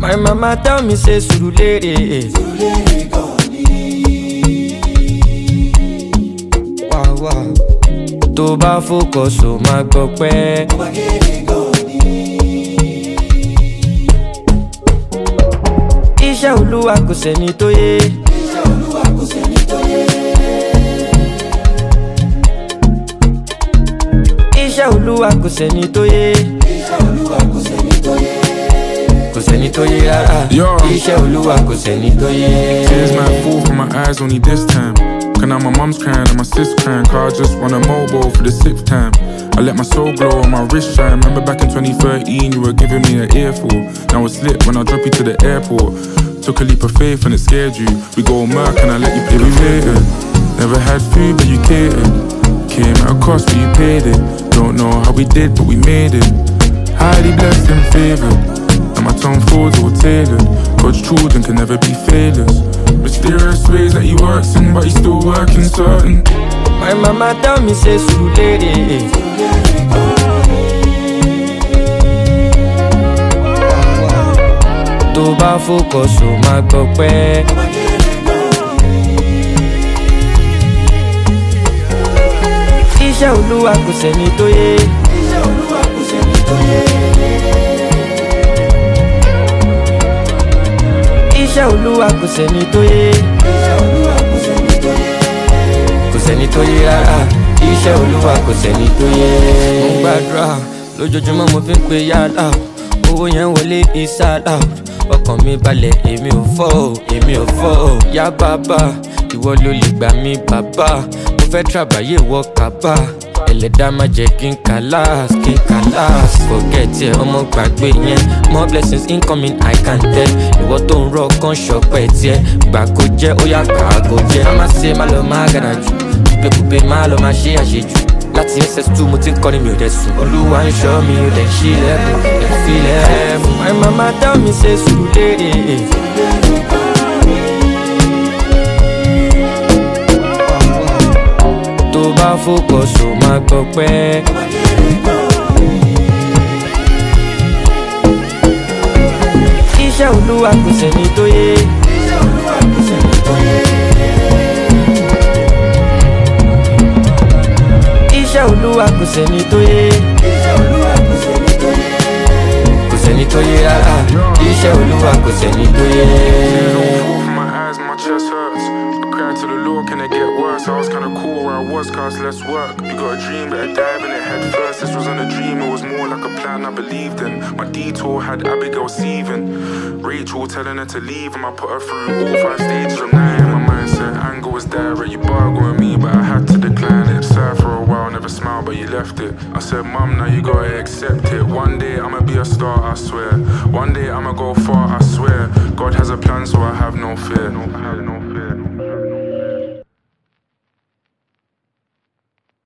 My mama tell me say Surulere goni. Wow wow. Tó bá focus o máa gbọ́ pẹ́. Iṣẹ́ Olúwa kò sẹ́ni tó yé. Iṣẹ́ Olúwa kò sẹ́ni tó yé. Iṣẹ́ Olúwa kò sẹ́ni tó yé. Iṣẹ́ Olúwa kò sẹ́ni tó yé. Kò sẹ́ni tó yé rárá. Iṣẹ́ Olúwa kò sẹ́ni tó yé. Tears might fall from my eyes only this time. Cause now my mum's crying and my sis crying. Cause I just want a mobile for the 6th time. I let my soul glow on my wrist shine. Remember back in 2013 you were giving me an earful. Now it's lit when I drop you to the airport. Took a leap of faith and it scared you. We go Merc and I let you pick it. Waited. Never had food but you catered. Came at a cost but you paid it. Don't know how we did but we made it. Highly blessed and favoured. And my tongue folds all tailored. God's children can never be failures. Mysterious ways that he works in but he's still working certain. My mama tell me say Surulere. Tó bá focus o máa gbọ́ pẹ́. Iṣẹ́ Olúwa kò sẹ́ni tó yé. Iṣẹ́ Olúwa kò sẹ́ni tó yé. Iṣẹ́ Olúwa kò sẹ́ni tó yé. Iṣẹ́ Olúwa kò sẹ́ni tó yé. Kò sẹ́ni tó yé rárá. Iṣẹ́ Olúwa kò sẹ́ni tó yé. Mo ń gbàdúrà lójoojúmọ́ mo fi ń pe yàrá. Owó yẹn wọlé ìsàlà. Ọkàn mi balẹ̀ èmi ò fọ́ o, èmi ò fọ́ o. Yá bàbá, ìwọ ló lè gbà mí bàbá. Mo fẹ́ tàbáyé wọ kábà. Ẹlẹ́dàá má jẹ́ kí n kàlàs, kí n kàlàs. Forget ẹ ọmọ gbàgbé yẹn. More blessings incoming I can tell. Ìwọ tó ń rọ kan ṣọpẹ́ tiẹ̀. Gbà kó jẹ́ ó yá kà á kó jẹ́. Má má ṣe má lọ má gànà jù. Kúpekúpe má lọ má ṣe àṣejù. Láti SS2 mo ti ń kọ́ni mi ò dẹ̀ sùn. Olúwa ń ṣọ́ mi ò dẹ̀ ṣílẹ̀kùn. Ẹ̀ fi lẹ́ẹ̀mú. My mama tell me say Surulere. Tó bá focus o máa gbọ́ pẹ́. Iṣẹ́ Olúwa kò sẹ́ni tó yé. Iṣẹ́ Olúwa kò sẹ́ni tó yé. Iṣẹ́ Olúwa kò sẹ́ni tó yé. Iṣẹ́ Olúwa kò sẹ́ni tó yé. Kò sẹ́ni tó yé rárá. Iṣẹ́ Olúwa kò sẹ́ni tó yé. My chest hurts. I cried to the Lord, can it get worse? I was kinda cool where I was, cause less work. You got a dream, better dive in it head first. This wasn't a dream, it was more like a plan I believed in. My detour had Abigail seething. Rachel telling her to leave, and I put her through all 5 stages of night. My mindset, anger was direct, you bargained with me, but I had to decline it. Sad for a while, never smiled, but you left it. I said, Mum, now you gotta accept it. One day I'ma be a star, I swear. One day I'ma go far, I swear. God has a plan, so I have no fear. I have no fear.